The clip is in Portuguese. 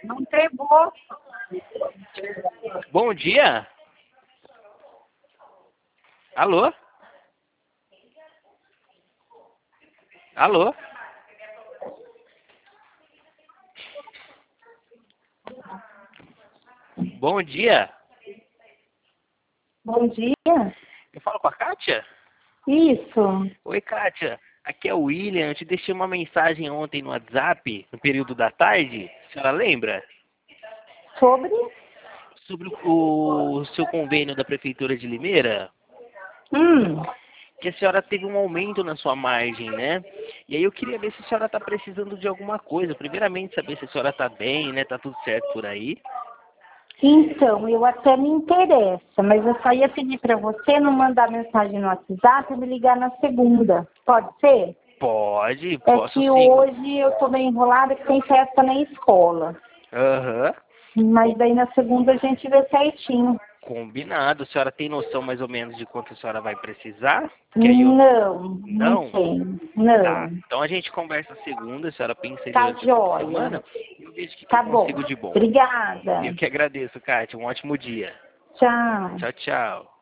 Não pegou. Bom dia. Alô? Alô? Bom dia. Bom dia. Eu falo com a Kátia? Isso. Oi, Kátia. Aqui é o William. Eu te deixei uma mensagem ontem no WhatsApp, no período da tarde. A senhora lembra? Sobre? Sobre o seu convênio da Prefeitura de Limeira? Hum. Que a senhora teve um aumento na sua margem, né? E aí eu queria ver se a senhora está precisando de alguma coisa. Primeiramente, saber se a senhora está bem, né? Tá tudo certo por aí. Então, eu até me interessa, mas eu só ia pedir para você não mandar mensagem no WhatsApp e me ligar na segunda. Pode ser? Pode, É posso que sim. hoje eu tô bem enrolada que tem festa na escola. Aham. Mas daí na segunda a gente vê certinho. Combinado. A senhora tem noção mais ou menos de quanto a senhora vai precisar? Que aí eu... Não Não? sei. Tá. Não. Então a gente conversa segunda, a senhora pensa aí Tá durante essa jóia. semana e eu vejo o que eu Tá bom. consigo de bom. Obrigada. Eu que agradeço, Kátia. Um ótimo dia. Tchau. Tchau, tchau.